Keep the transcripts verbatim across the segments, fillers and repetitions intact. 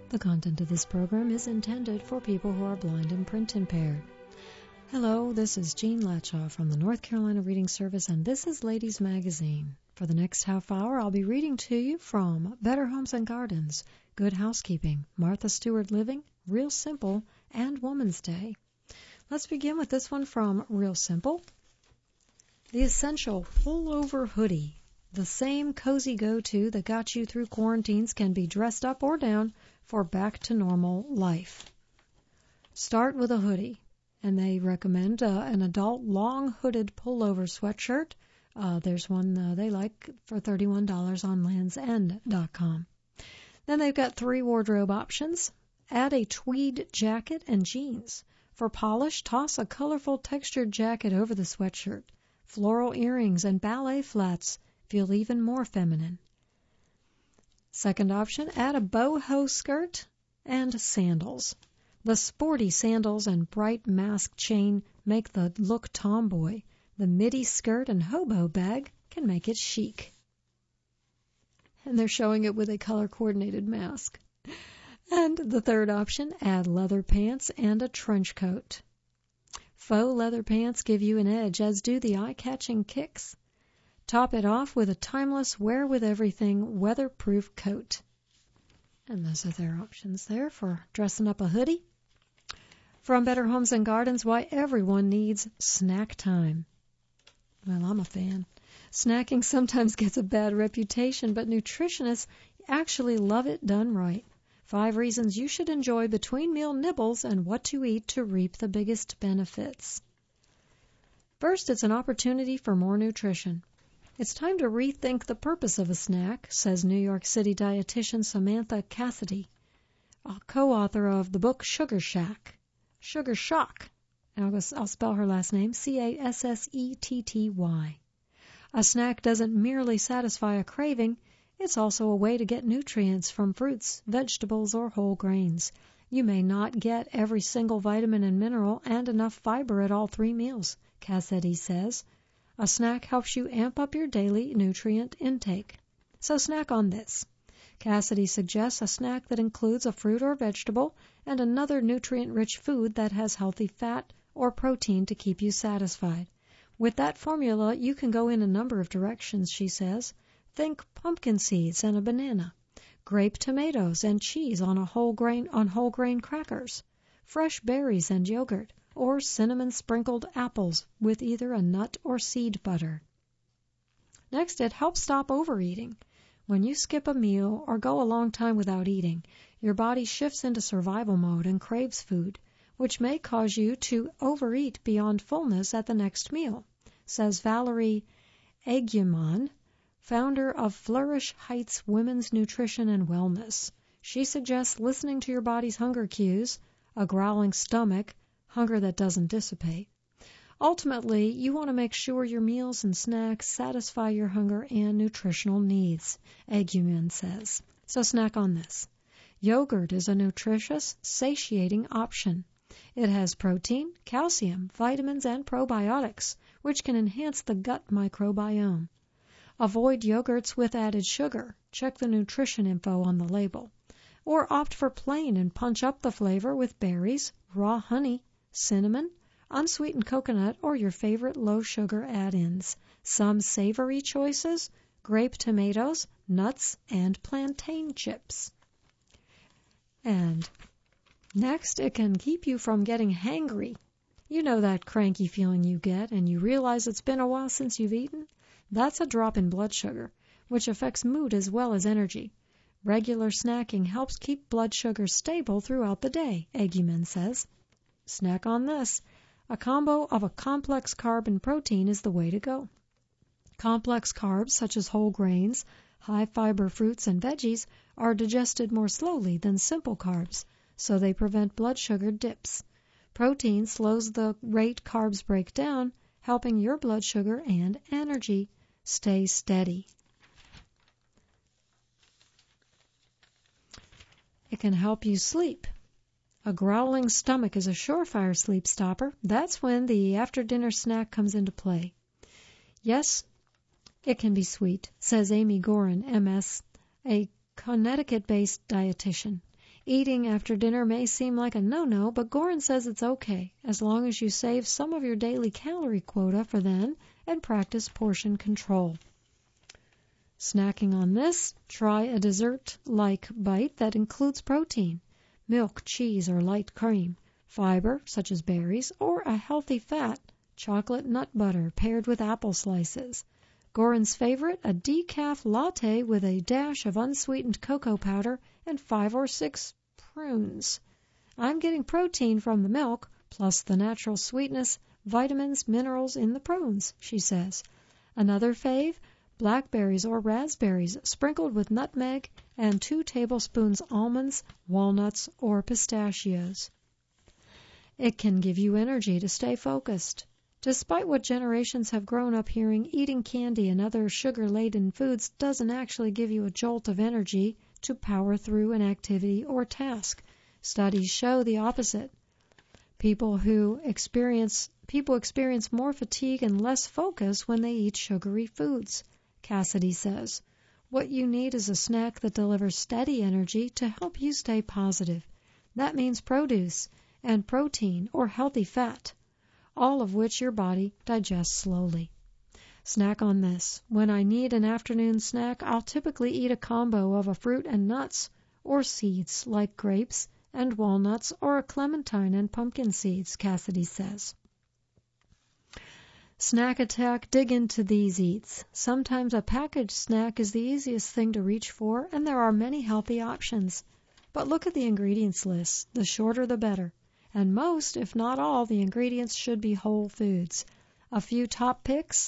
The content of this program is intended for people who are blind and print impaired. Hello, this is Jean Latshaw from the North Carolina Reading Service, and this is Ladies Magazine. For the next half hour, I'll be reading to you from Better Homes and Gardens, Good Housekeeping, Martha Stewart Living, Real Simple, and Woman's Day. Let's begin with this one from Real Simple. The Essential Pullover Hoodie. The same cozy go-to that got you through quarantines can be dressed up or down for back-to-normal life. Start with a hoodie, and they recommend uh, an adult long-hooded pullover sweatshirt. Uh, there's one uh, they like for thirty-one dollars on lands end dot com. Then they've got three wardrobe options. Add a tweed jacket and jeans. For polish, toss a colorful textured jacket over the sweatshirt. Floral earrings and ballet flats feel even more feminine. Second option, add a boho skirt and sandals. The sporty sandals and bright mask chain make the look tomboy. The midi skirt and hobo bag can make it chic. And they're showing it with a color-coordinated mask. And the third option, add leather pants and a trench coat. Faux leather pants give you an edge, as do the eye-catching kicks. Top it off with a timeless wear-with-everything weatherproof coat. And those are their options there for dressing up a hoodie. From Better Homes and Gardens, why everyone needs snack time. Well, I'm a fan. Snacking sometimes gets a bad reputation, but nutritionists actually love it done right. Five reasons you should enjoy between-meal nibbles and what to eat to reap the biggest benefits. First, it's an opportunity for more nutrition. It's time to rethink the purpose of a snack, says New York City dietitian Samantha Cassidy, a co-author of the book Sugar Shack. Sugar Shock. I'll, I'll spell her last name, C A S S E T T Y. A snack doesn't merely satisfy a craving, it's also a way to get nutrients from fruits, vegetables, or whole grains. You may not get every single vitamin and mineral and enough fiber at all three meals, Cassidy says. A snack helps you amp up your daily nutrient intake. So snack on this. Cassidy suggests a snack that includes a fruit or vegetable and another nutrient-rich food that has healthy fat or protein to keep you satisfied. With that formula, you can go in a number of directions, she says. Think pumpkin seeds and a banana, grape tomatoes and cheese on a whole grain on whole grain crackers, fresh berries and yogurt, or cinnamon-sprinkled apples with either a nut or seed butter. Next, it helps stop overeating. When you skip a meal or go a long time without eating, your body shifts into survival mode and craves food, which may cause you to overeat beyond fullness at the next meal, says Valerie Aguiman, founder of Flourish Heights Women's Nutrition and Wellness. She suggests listening to your body's hunger cues, a growling stomach, hunger that doesn't dissipate. Ultimately, you want to make sure your meals and snacks satisfy your hunger and nutritional needs, Aguiman says. So snack on this. Yogurt is a nutritious, satiating option. It has protein, calcium, vitamins, and probiotics, which can enhance the gut microbiome. Avoid yogurts with added sugar. Check the nutrition info on the label. Or opt for plain and punch up the flavor with berries, raw honey, cinnamon, unsweetened coconut, or your favorite low-sugar add-ins. Some savory choices, grape tomatoes, nuts, and plantain chips. And next, it can keep you from getting hangry. You know that cranky feeling you get, and you realize it's been a while since you've eaten? That's a drop in blood sugar, which affects mood as well as energy. Regular snacking helps keep blood sugar stable throughout the day, Aguiman says. Snack on this. A combo of a complex carb and protein is the way to go. Complex carbs, such as whole grains, high-fiber fruits, and veggies, are digested more slowly than simple carbs, so they prevent blood sugar dips. Protein slows the rate carbs break down, helping your blood sugar and energy stay steady. It can help you sleep. A growling stomach is a surefire sleep stopper. That's when the after-dinner snack comes into play. Yes, it can be sweet, says Amy Gorin, M S, a Connecticut-based dietitian. Eating after dinner may seem like a no-no, but Gorin says it's okay as long as you save some of your daily calorie quota for then and practice portion control. Snacking on this, try a dessert-like bite that includes protein, milk, cheese, or light cream, fiber, such as berries, or a healthy fat, chocolate nut butter paired with apple slices. Gorin's favorite, a decaf latte with a dash of unsweetened cocoa powder and five or six prunes. I'm getting protein from the milk, plus the natural sweetness, vitamins, minerals in the prunes, she says. Another fave, blackberries or raspberries sprinkled with nutmeg and two tablespoons almonds, walnuts, or pistachios. It can give you energy to stay focused. Despite what generations have grown up hearing, eating candy and other sugar-laden foods doesn't actually give you a jolt of energy to power through an activity or task. Studies show the opposite. People who experience people experience more fatigue and less focus when they eat sugary foods. Cassidy says, what you need is a snack that delivers steady energy to help you stay positive. That means produce and protein or healthy fat, all of which your body digests slowly. Snack on this. When I need an afternoon snack, I'll typically eat a combo of a fruit and nuts, or seeds like grapes and walnuts, or a clementine and pumpkin seeds, Cassidy says. Snack attack, dig into these eats. Sometimes a packaged snack is the easiest thing to reach for, and there are many healthy options. But look at the ingredients list. The shorter the better. And most, if not all, the ingredients should be whole foods. A few top picks: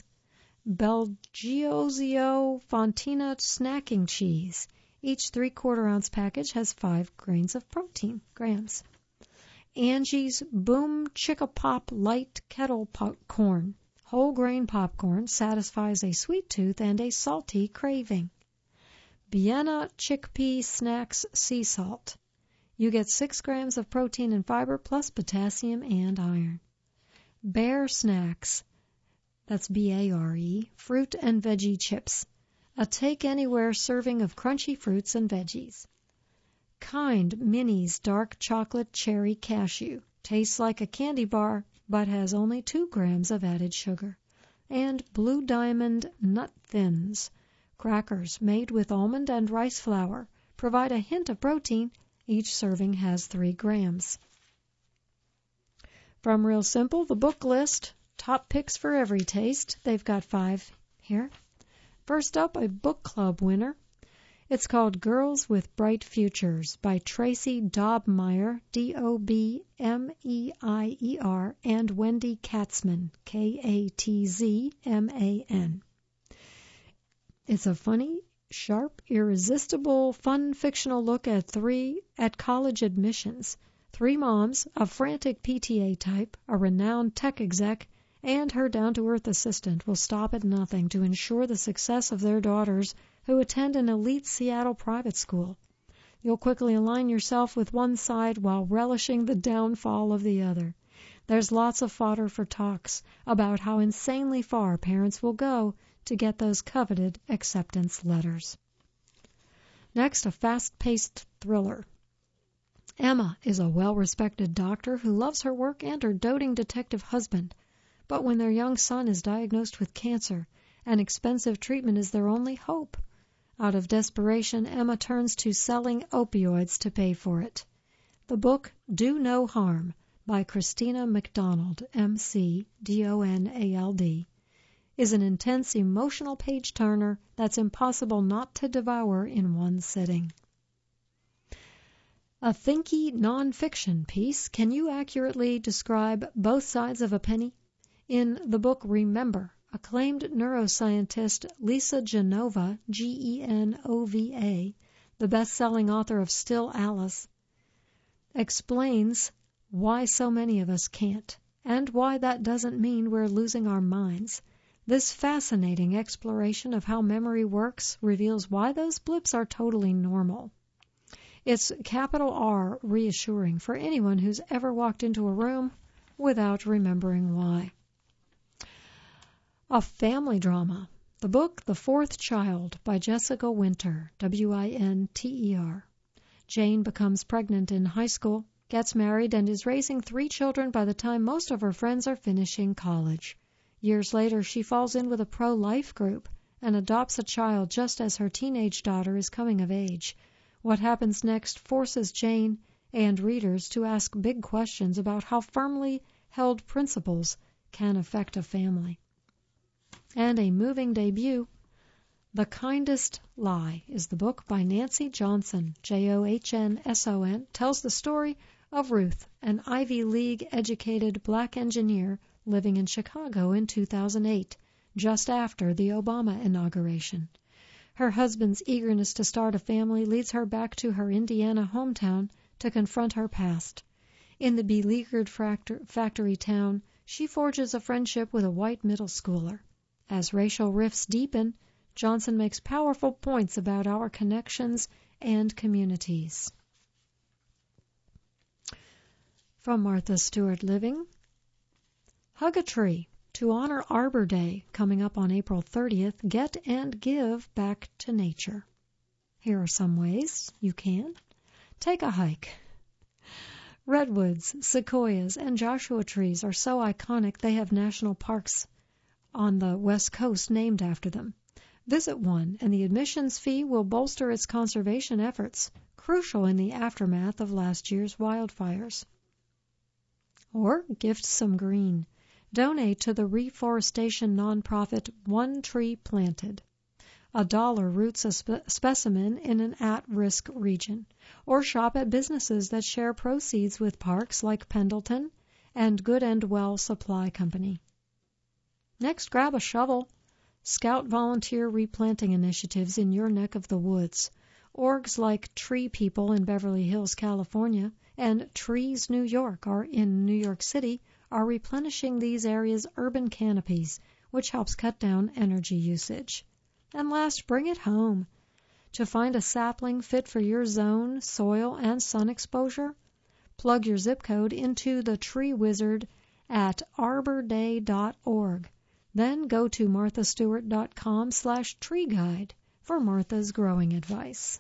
Belgioso Fontina snacking cheese. Each three-quarter ounce package has five grains of protein. Grams. Angie's Boom Chicka Pop Light Kettle Corn. Whole grain popcorn satisfies a sweet tooth and a salty craving. Biena Chickpea Snacks Sea Salt. You get six grams of protein and fiber plus potassium and iron. Bare Snacks. That's B A R E. Fruit and veggie chips. A take-anywhere serving of crunchy fruits and veggies. Kind Minis Dark Chocolate Cherry Cashew. Tastes like a candy bar, but has only two grams of added sugar. And Blue Diamond Nut Thins. Crackers made with almond and rice flour. Provide a hint of protein. Each serving has three grams. From Real Simple, the book list. Top picks for every taste. They've got five here. First up, a book club winner. It's called Girls with Bright Futures by Tracy Dobmeier, D O B M E I E R, and Wendy Katzman, K A T Z M A N. It's a funny, sharp, irresistible, fun fictional look at three at college admissions. Three moms, a frantic P T A type, a renowned tech exec, and her down-to-earth assistant will stop at nothing to ensure the success of their daughters who attend an elite Seattle private school. You'll quickly align yourself with one side while relishing the downfall of the other. There's lots of fodder for talks about how insanely far parents will go to get those coveted acceptance letters. Next, a fast-paced thriller. Emma is a well-respected doctor who loves her work and her doting detective husband. But when their young son is diagnosed with cancer, an expensive treatment is their only hope. Out of desperation, Emma turns to selling opioids to pay for it. The book Do No Harm by Christina McDonald, M C D O N A L D, is an intense emotional page-turner that's impossible not to devour in one sitting. A thinky non-fiction piece. Can you accurately describe both sides of a penny? In the book Remember, acclaimed neuroscientist Lisa Genova, G E N O V A, the best-selling author of Still Alice, explains why so many of us can't, and why that doesn't mean we're losing our minds. This fascinating exploration of how memory works reveals why those blips are totally normal. It's capital R reassuring for anyone who's ever walked into a room without remembering why. A family drama. The book The Fourth Child by Jessica Winter, W I N T E R. Jane becomes pregnant in high school, gets married, and is raising three children by the time most of her friends are finishing college. Years later, she falls in with a pro-life group and adopts a child just as her teenage daughter is coming of age. What happens next forces Jane and readers to ask big questions about how firmly held principles can affect a family. And a moving debut, The Kindest Lie, is the book by Nancy Johnson, J O H N S O N, tells the story of Ruth, an Ivy League-educated black engineer living in Chicago in two thousand eight, just after the Obama inauguration. Her husband's eagerness to start a family leads her back to her Indiana hometown to confront her past. In the beleaguered factory town, she forges a friendship with a white middle schooler. As racial rifts deepen, Johnson makes powerful points about our connections and communities. From Martha Stewart Living, Hug a Tree. To honor Arbor Day, coming up on April thirtieth, get and give back to nature. Here are some ways you can. Take a hike. Redwoods, sequoias, and Joshua trees are so iconic they have national parks on the West Coast named after them. Visit one, and the admissions fee will bolster its conservation efforts, crucial in the aftermath of last year's wildfires. Or gift some green. Donate to the reforestation nonprofit One Tree Planted. A dollar roots a spe- specimen in an at-risk region. Or shop at businesses that share proceeds with parks like Pendleton and Good and Well Supply Company. Next, grab a shovel. Scout volunteer replanting initiatives in your neck of the woods. Orgs like Tree People in Beverly Hills, California, and Trees New York are in New York City are replenishing these areas' urban canopies, which helps cut down energy usage. And last, bring it home. To find a sapling fit for your zone, soil, and sun exposure, plug your zip code into the Tree Wizard at arbor day dot org. Then go to marthastewart.com slash tree guide for Martha's growing advice.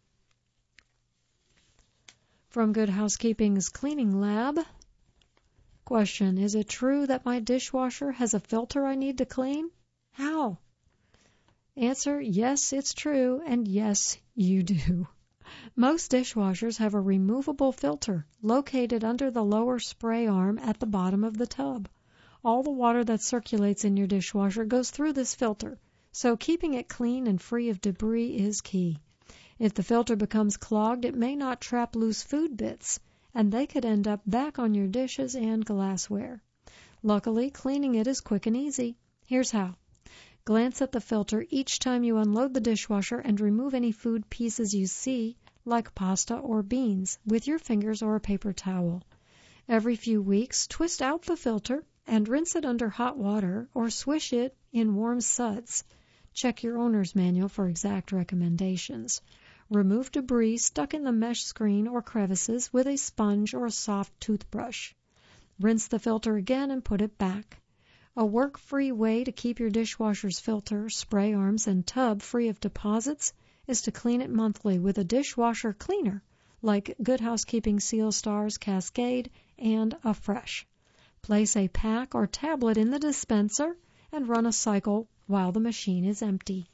From Good Housekeeping's Cleaning Lab. Question: is it true that my dishwasher has a filter I need to clean? How? Answer: yes, it's true, and yes, you do. Most dishwashers have a removable filter located under the lower spray arm at the bottom of the tub. All the water that circulates in your dishwasher goes through this filter, so keeping it clean and free of debris is key. If the filter becomes clogged, it may not trap loose food bits, and they could end up back on your dishes and glassware. Luckily, cleaning it is quick and easy. Here's how. Glance at the filter each time you unload the dishwasher and remove any food pieces you see, like pasta or beans, with your fingers or a paper towel. Every few weeks, twist out the filter and rinse it under hot water or swish it in warm suds. Check your owner's manual for exact recommendations. Remove debris stuck in the mesh screen or crevices with a sponge or a soft toothbrush. Rinse the filter again and put it back. A work-free way to keep your dishwasher's filter, spray arms, and tub free of deposits is to clean it monthly with a dishwasher cleaner like Good Housekeeping Seal Stars Cascade and Afresh. Place a pack or tablet in the dispenser and run a cycle while the machine is empty.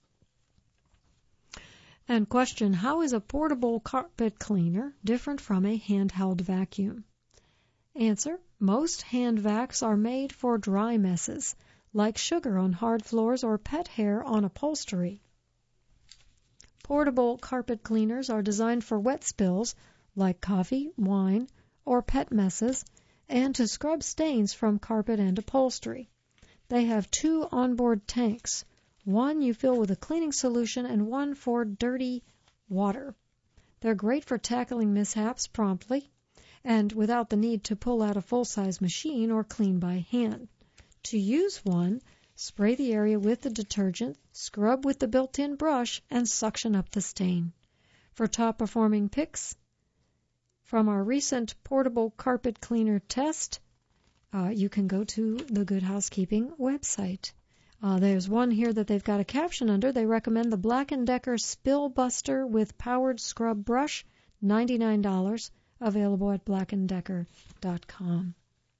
And question: how is a portable carpet cleaner different from a handheld vacuum? Answer: most hand vacs are made for dry messes, like sugar on hard floors or pet hair on upholstery. Portable carpet cleaners are designed for wet spills, like coffee, wine, or pet messes, and to scrub stains from carpet and upholstery. They have two onboard tanks. One you fill with a cleaning solution and one for dirty water. They're great for tackling mishaps promptly and without the need to pull out a full-size machine or clean by hand. To use one, spray the area with the detergent, scrub with the built-in brush, and suction up the stain. For top-performing picks from our recent portable carpet cleaner test, uh, you can go to the Good Housekeeping website. Uh, there's one here that they've got a caption under. They recommend the Black and Decker Spill Buster with powered scrub brush ninety-nine dollars, available at black and decker dot com.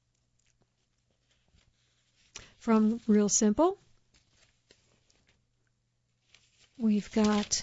From Real Simple, we've got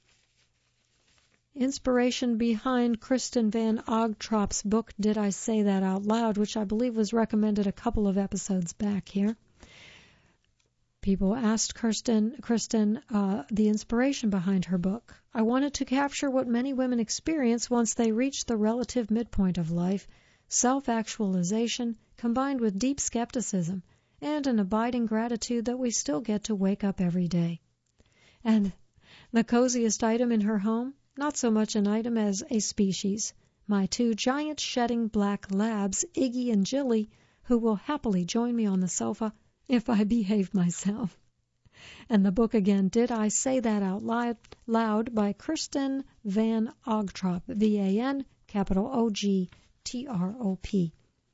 inspiration behind Kristen Van Ogtrop's book, Did I Say That Out Loud, which I believe was recommended a couple of episodes back here. People asked Kirsten, Kristen uh, the inspiration behind her book. I wanted to capture what many women experience once they reach the relative midpoint of life, self-actualization combined with deep skepticism and an abiding gratitude that we still get to wake up every day. And the coziest item in her home? Not so much an item as a species. My two giant shedding black labs, Iggy and Jilly, who will happily join me on the sofa if I behave myself. And the book again, Did I Say That Out Loud, loud by Kristen Van Ogtrop, V A N, capital O G T R O P.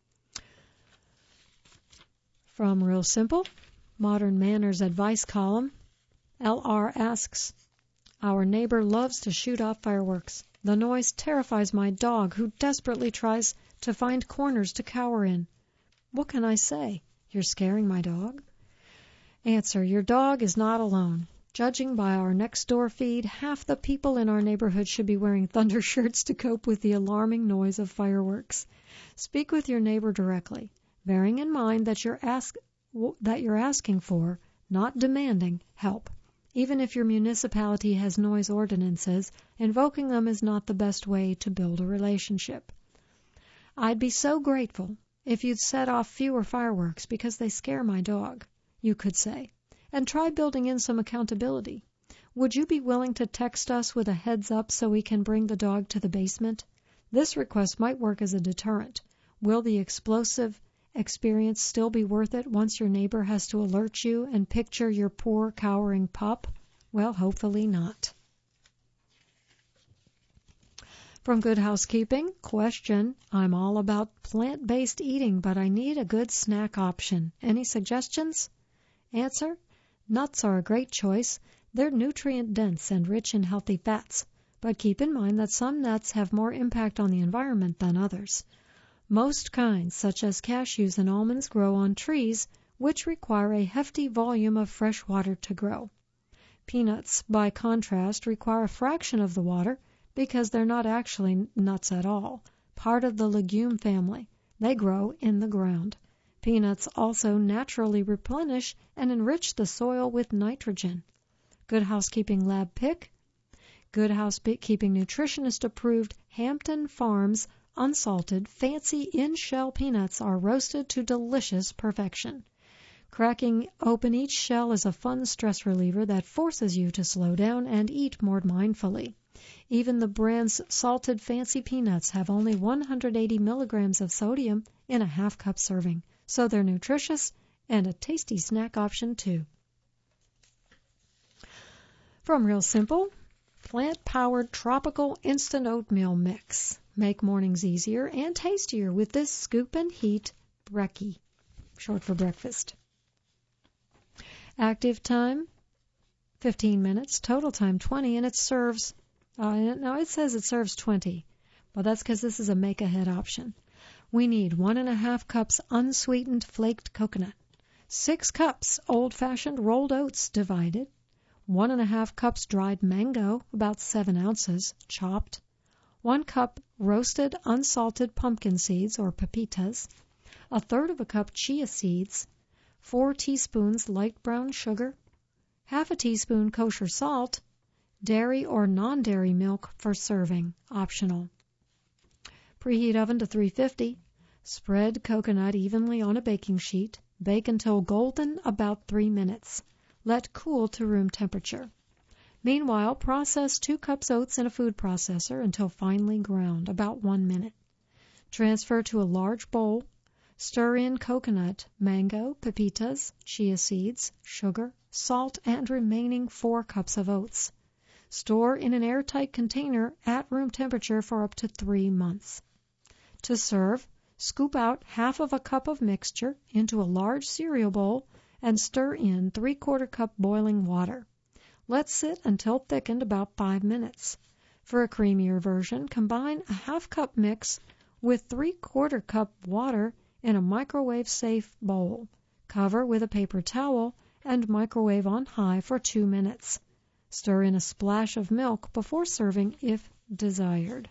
From Real Simple, Modern Manners Advice Column, L R asks, Our neighbor loves to shoot off fireworks. The noise terrifies my dog, who desperately tries to find corners to cower in. What can I say? You're scaring my dog? Answer, your dog is not alone. Judging by our next-door feed, half the people in our neighborhood should be wearing thunder shirts to cope with the alarming noise of fireworks. Speak with your neighbor directly, bearing in mind that you're, ask, that you're asking for, not demanding, help. Even if your municipality has noise ordinances, invoking them is not the best way to build a relationship. I'd be so grateful if you'd set off fewer fireworks because they scare my dog, you could say, and try building in some accountability. Would you be willing to text us with a heads up so we can bring the dog to the basement? This request might work as a deterrent. Will the explosive experience still be worth it once your neighbor has to alert you and picture your poor cowering pup? Well, hopefully not. From Good Housekeeping, question, I'm all about plant-based eating, but I need a good snack option. Any suggestions? Answer, nuts are a great choice. They're nutrient-dense and rich in healthy fats, but keep in mind that some nuts have more impact on the environment than others. Most kinds, such as cashews and almonds, grow on trees, which require a hefty volume of fresh water to grow. Peanuts, by contrast, require a fraction of the water because they're not actually nuts at all, part of the legume family. They grow in the ground. Peanuts also naturally replenish and enrich the soil with nitrogen. Good Housekeeping Lab Pick. Good Housekeeping Nutritionist approved Hampton Farms unsalted, fancy in-shell peanuts are roasted to delicious perfection. Cracking open each shell is a fun stress reliever that forces you to slow down and eat more mindfully. Even the brand's salted fancy peanuts have only one hundred eighty milligrams of sodium in a half-cup serving, so they're nutritious and a tasty snack option too. From Real Simple, plant-powered tropical instant oatmeal mix. Make mornings easier and tastier with this scoop and heat brekkie, short for breakfast. Active time, fifteen minutes. Total time, twenty, and it serves, uh, now it says it serves twenty, but that's because this is a make-ahead option. We need one and a half cups unsweetened flaked coconut, six cups old-fashioned rolled oats divided, one and a half cups dried mango, about seven ounces, chopped, one cup roasted unsalted pumpkin seeds or pepitas, a third of a cup chia seeds, four teaspoons light brown sugar, half a teaspoon kosher salt, dairy or non-dairy milk for serving, optional. Preheat oven to three fifty. Spread coconut evenly on a baking sheet. Bake until golden, about three minutes. Let cool to room temperature. Meanwhile, process two cups oats in a food processor until finely ground, about one minute. Transfer to a large bowl. Stir in coconut, mango, pepitas, chia seeds, sugar, salt, and remaining four cups of oats. Store in an airtight container at room temperature for up to three months. To serve, scoop out half of a cup of mixture into a large cereal bowl and stir in three-quarter cup boiling water. Let sit until thickened about five minutes. For a creamier version, combine a half-cup mix with three-quarter cup water in a microwave-safe bowl. Cover with a paper towel and microwave on high for two minutes. Stir in a splash of milk before serving if desired.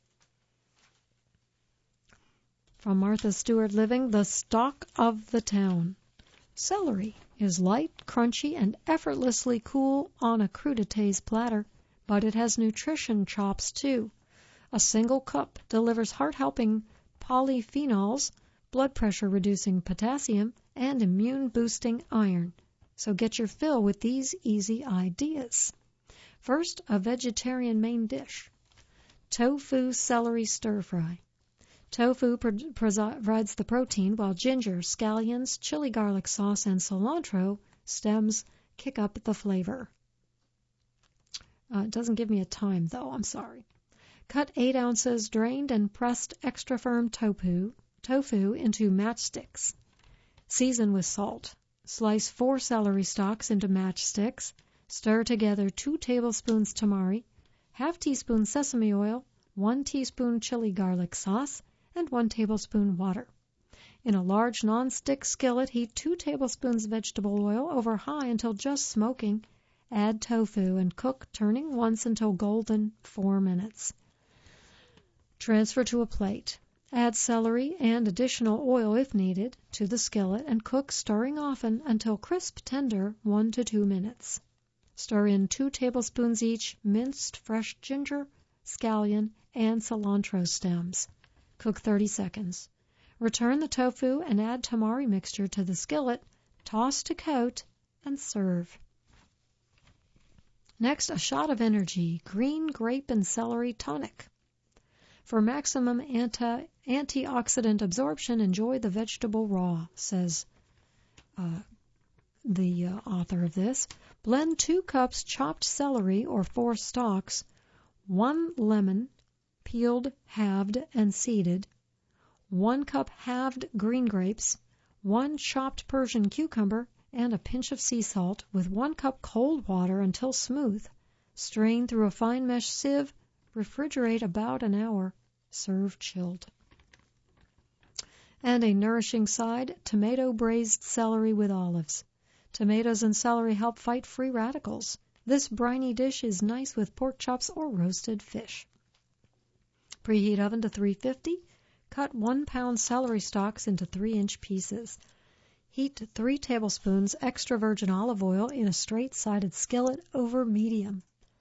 From Martha Stewart Living, the stock of the town. Celery is light, crunchy, and effortlessly cool on a crudités platter, but it has nutrition chops too. A single cup delivers heart-helping polyphenols, blood pressure-reducing potassium, and immune-boosting iron. So get your fill with these easy ideas. First, a vegetarian main dish. Tofu celery stir-fry. Tofu provides the protein, while ginger, scallions, chili garlic sauce, and cilantro stems kick up the flavor. Uh, it doesn't give me a time, though. I'm sorry. Cut eight ounces drained and pressed extra firm tofu, tofu into matchsticks. Season with salt. Slice four celery stalks into matchsticks. Stir together two tablespoons tamari, half teaspoon sesame oil, one teaspoon chili garlic sauce, and one tablespoon water. In a large non-stick skillet, heat two tablespoons vegetable oil over high until just smoking. Add tofu and cook, turning once until golden, four minutes. Transfer to a plate. Add celery and additional oil if needed to the skillet and cook, stirring often until crisp tender, one to two minutes. Stir in two tablespoons each minced fresh ginger, scallion, and cilantro stems. Cook thirty seconds. Return the tofu and add tamari mixture to the skillet, toss to coat, and serve. Next, a shot of energy, green grape and celery tonic. For maximum anti antioxidant absorption, enjoy the vegetable raw, says uh, the uh, author of this. Blend two cups chopped celery or four stalks, one lemon, peeled, halved, and seeded, one cup halved green grapes, one chopped Persian cucumber, and a pinch of sea salt with one cup cold water until smooth. Strain through a fine mesh sieve. Refrigerate about an hour. Serve chilled. And a nourishing side, tomato braised celery with olives. Tomatoes and celery help fight free radicals. This briny dish is nice with pork chops or roasted fish. Preheat oven to three fifty. Cut one pound celery stalks into three inch pieces. Heat three tablespoons extra virgin olive oil in a straight-sided skillet over medium.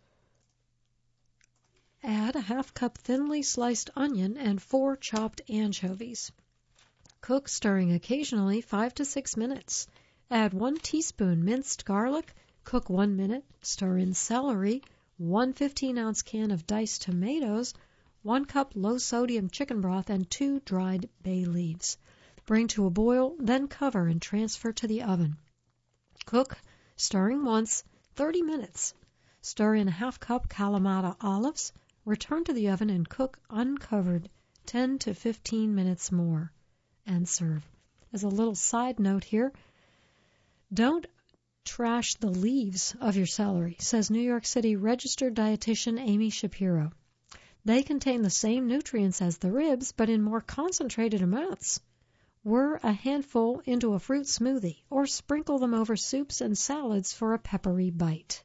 Add a half cup thinly sliced onion and four chopped anchovies. Cook, stirring occasionally, five to six minutes. Add one teaspoon minced garlic. Cook one minute. Stir in celery, one fifteen ounce can of diced tomatoes, one cup low-sodium chicken broth, and two dried bay leaves. Bring to a boil, then cover and transfer to the oven. Cook, stirring once, thirty minutes. Stir in a half cup Kalamata olives. Return to the oven and cook uncovered ten to fifteen minutes more, and serve. As a little side note here, don't trash the leaves of your celery, says New York City registered dietitian Amy Shapiro. They contain the same nutrients as the ribs, but in more concentrated amounts. Whir a handful into a fruit smoothie, or sprinkle them over soups and salads for a peppery bite.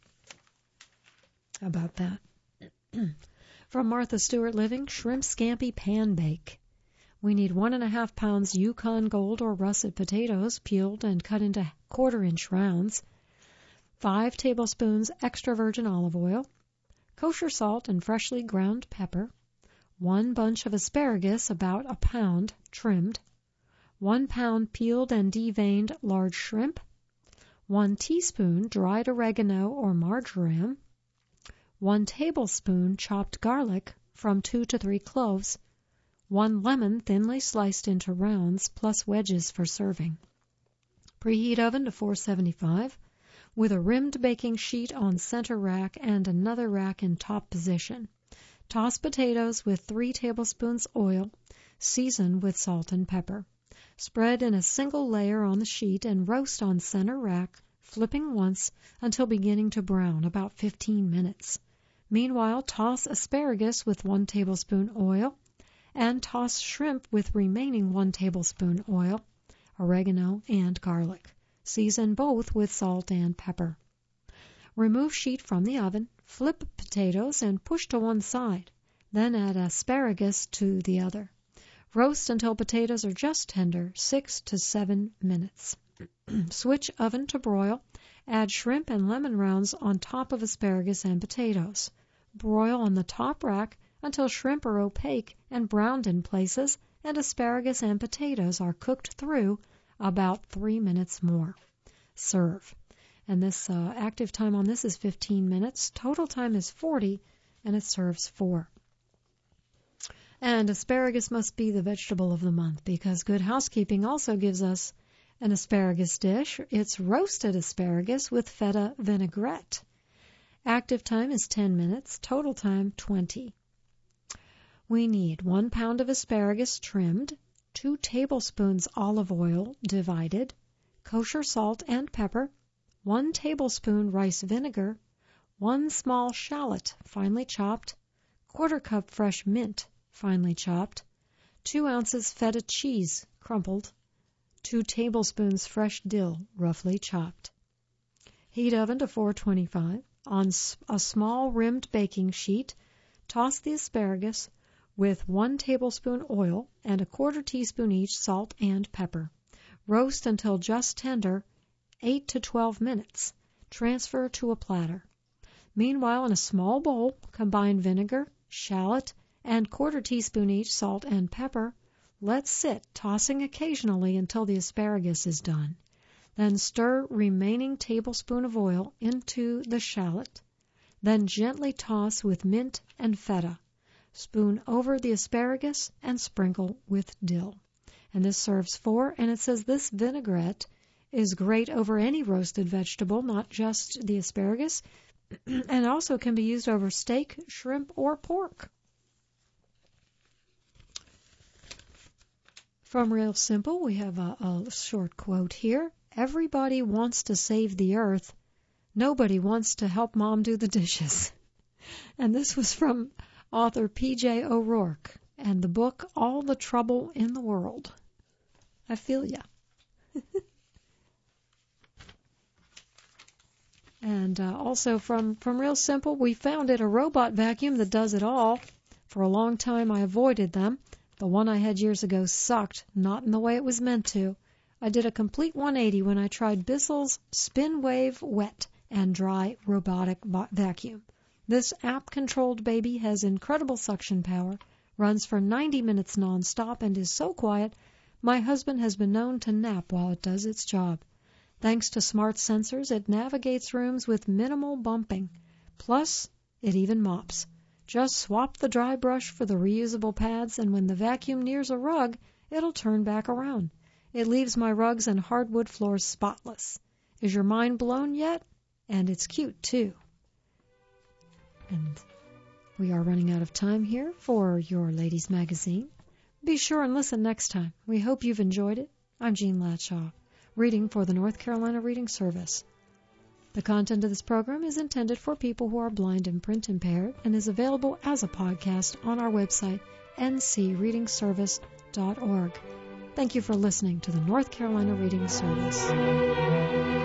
How about that? From Martha Stewart Living, shrimp scampi pan bake. We need one and a half pounds Yukon Gold or russet potatoes, peeled and cut into quarter-inch rounds, five tablespoons extra virgin olive oil, kosher salt and freshly ground pepper, one bunch of asparagus, about a pound, trimmed, one pound peeled and deveined large shrimp, one teaspoon dried oregano or marjoram, one tablespoon chopped garlic, from two to three cloves, one lemon thinly sliced into rounds, plus wedges for serving. Preheat oven to four seventy-five with a rimmed baking sheet on center rack and another rack in top position. Toss potatoes with three tablespoons oil, season with salt and pepper. Spread in a single layer on the sheet and roast on center rack, flipping once until beginning to brown, about fifteen minutes. Meanwhile, toss asparagus with one tablespoon oil and toss shrimp with remaining one tablespoon oil, oregano, and garlic. Season both with salt and pepper. Remove sheet from the oven, flip potatoes and push to one side, then add asparagus to the other. Roast until potatoes are just tender, six to seven minutes. Switch oven to broil. Add shrimp and lemon rounds on top of asparagus and potatoes. Broil on the top rack until shrimp are opaque and browned in places and asparagus and potatoes are cooked through about three minutes more. Serve. And this uh, active time on this is fifteen minutes. Total time is forty, and it serves four. And asparagus must be the vegetable of the month because Good Housekeeping also gives us an asparagus dish. It's roasted asparagus with feta vinaigrette. Active time is ten minutes. Total time twenty. We need one pound of asparagus trimmed, two tablespoons olive oil divided, kosher salt and pepper, one tablespoon rice vinegar, one small shallot finely chopped, quarter cup fresh mint finely chopped, two ounces feta cheese crumpled, two tablespoons fresh dill roughly chopped. Heat oven to four twenty-five. On a small rimmed baking sheet, toss the asparagus with one tablespoon oil and a quarter teaspoon each salt and pepper. Roast until just tender, eight to twelve minutes. Transfer to a platter. Meanwhile, in a small bowl, combine vinegar, shallot, and quarter teaspoon each salt and pepper. Let sit, tossing occasionally until the asparagus is done. Then stir remaining tablespoon of oil into the shallot. Then gently toss with mint and feta. Spoon over the asparagus and sprinkle with dill. And this serves four, and it says this vinaigrette is great over any roasted vegetable, not just the asparagus, and also can be used over steak, shrimp, or pork. From Real Simple, we have a, a short quote here. Everybody wants to save the earth. Nobody wants to help Mom do the dishes. And this was from author P J O'Rourke and the book All the Trouble in the World. I feel ya. And uh, also from, from Real Simple, we founded a robot vacuum that does it all. For a long time I avoided them. The one I had years ago sucked, not in the way it was meant to. I did a complete one eighty when I tried Bissell's Spin Wave Wet and Dry Robotic Vacuum. This app-controlled baby has incredible suction power, runs for ninety minutes non-stop, and is so quiet, my husband has been known to nap while it does its job. Thanks to smart sensors, it navigates rooms with minimal bumping. Plus, it even mops. Just swap the dry brush for the reusable pads, and when the vacuum nears a rug, it'll turn back around. It leaves my rugs and hardwood floors spotless. Is your mind blown yet? And it's cute, too. And we are running out of time here for your Ladies Magazine. Be sure and listen next time. We hope you've enjoyed it. I'm Jean Latshaw, reading for the North Carolina Reading Service. The content of this program is intended for people who are blind and print impaired and is available as a podcast on our website, n c reading service dot org. Thank you for listening to the North Carolina Reading Service.